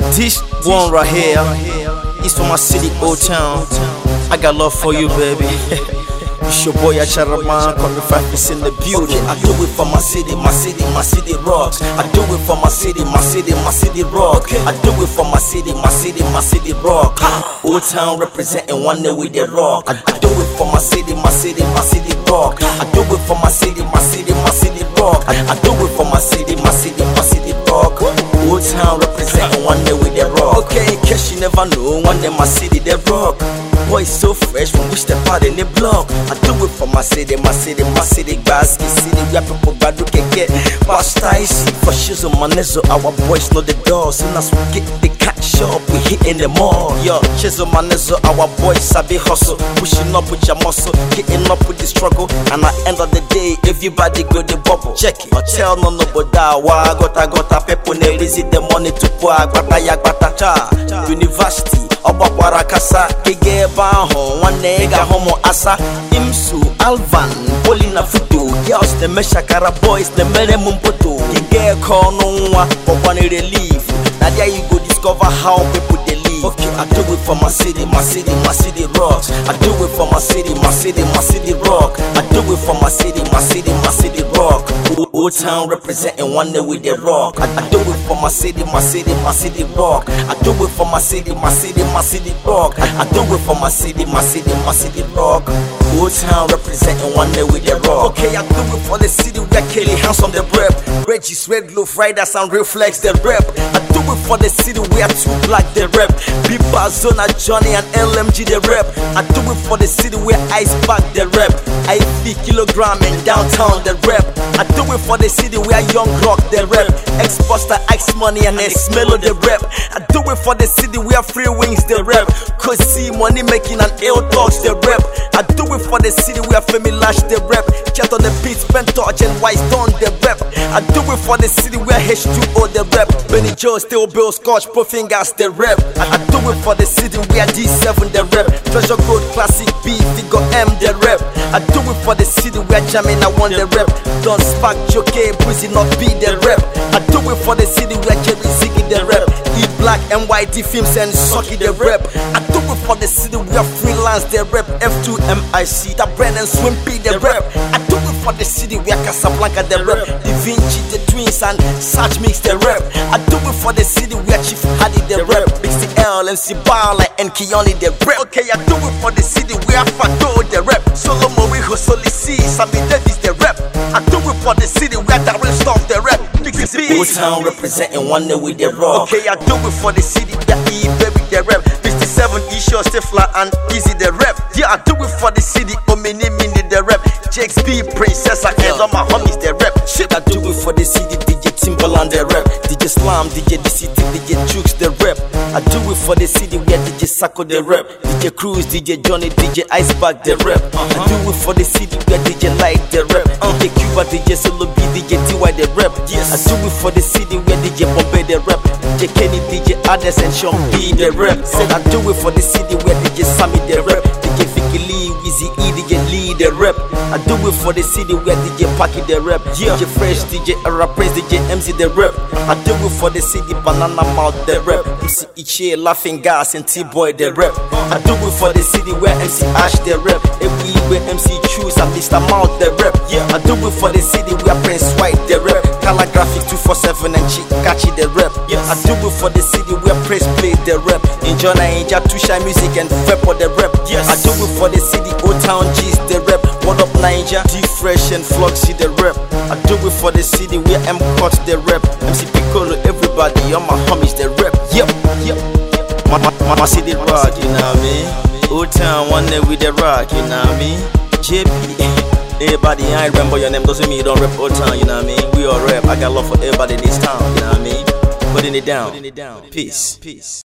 This one right here is for my city, Old Town. I got love for you, baby. It's your boy Acharaman, coming 5 in the building. I do it for my city, my city, my city rocks. I do it for my city, my city, my city rock. I do it for my city, my city, my city rock. Old Town representing one day with the rock. I do it for my city, my city, my city rock. I do it for my city, my city, my city rock. I do it for my city, my city, my city rock. Old Town representing one day with the rock. Okay, in case you never know, one day my city they rock. Boy, so fresh when we step out in the block. I do it for my city, my city, my city. Basket city, where people bad look can get past icy. For shizzle, manezo, our boys know the door. Soon as we get the catch up, we hitting the mall. Yo, shizzle, manezo, our boys sabi hustle. Pushing up with your muscle, hitting up with the struggle. And at the end of the day, everybody go the bubble. Check it, tell no but that. Why got people ne visit the money to pour. Gbata University. Obakwara kasa kege baho wanega homo asa imsu alvan polina futu girls the meshakara boys the mere mumpoto kege kono nwa obane relief na there you go discover how people dey live. Okay, I do it for my city, my city, my city rocks. I do it for my city, my city, my city rock. I do it for my city, my city, my city rock. Old Town representing one day with the rock. I do it for my city, my city, my city rock. I do it for my city, my city, my city rock. I do it for my city, my city, my city rock. Old Town representing one day with the rock. Okay, I do it for the city where Kelly hands on the rep. Reggie's Red Glove Riders and Reflex the rep. I do it for the city where Two Black the rep. Biba Zona Johnny and LMG the rep. I do it for the city where Ice Pack the rep. IP Kilogram in downtown the rep. I do it for the city where Young Rock the rep. X-Buster, X Money and X-Melo the rep. I do it for the city where Free Wings the rep. Cause see money making and ill talks the rep. I do it for the city where Femi Lash the rep. Jet on the beats, Ben Touch and Wise Don the rep. I do it for the city where H2O the rep. Benny Joe, Still Bill, Scotch, Pro Fingers the rep. I do it for the city where D7 the rep. Treasure Road, Classic B, Figure M the rep. I do it for the city where Jamina won the rep. Don Spark, Joke, Breezy Not be the rep. I do it for the city where Jerry Ziggy the rep. E Black, NYD Films and Sucky the rep. I do it for the city where Freelance the rep. F2MIC, the brand and Swimpy the rep. I do it for the city where Casablanca the rep. Da Vinci the Twins and Satch Mix the rep. I do it for the city where Chief Hadi the rep. Big CL, MC Bala and Kioni the rep. Okay, I do it for the city where Fato the rep. Solomon Hosoli C, Sammy Davis the rep. I do it for the city where Darren Storm the rep. Old Town representing one day with the rock. Okay, I do it for the city where E Baby the rep. 57 Isho, Stifler and Easy the rep. Yeah, I do it for the city Omini Mini the rep. Jakes B, Princess and all my homies the rep. Shit, I do it for the city DJ Timbaland the rep. DJ Slam, DJ DCT, DJ Jukes the rep. I do it for the city where DJ Sako the rep. DJ Cruz, DJ Johnny, DJ Iceberg the rep. I do it for the city where DJ Light the rep. DJ Cuba, DJ Solo B, DJ TY the rep. Yes, I do it for the city where DJ Bombay the rep. DJ Kenny, DJ Ades and Sean B the rep. Said I do it for the city where DJ Sammy the rep. DJ Vicky Lee, Wizzy E, DJ Lee the rep. I do it for the city where DJ Packy the rep. DJ Fresh, DJ Arapraise, DJ MC the rep. I do it for the city Banana Mouth the rep. MC Iche, Laughing Gas and T-Boy the rep. I do it for the city where MC Ash the rep. Everywhere MC Choose and Mr. Mouth the rep. I do it for the city where Prince White the rep. Color Graphics 247 and Chikachi the rep. I do it for the city where Press Play the rep. Enjoy Naija, Tusha Music and Fepo the rep. I do it for the city Old Town G's the rep. What up Naija, D-Fresh and Floxy the rep. I do it for the city where M Cut the rep. MC Piccolo, everybody, all my homies the rep. My city rock, you know what I mean? Old Town one day with the rock, you know what I mean? JP, everybody, I remember your name, doesn't mean you don't rep Old Town, you know what I mean? We all rep, I got love for everybody in this town, you know what I mean? Putting it down, peace.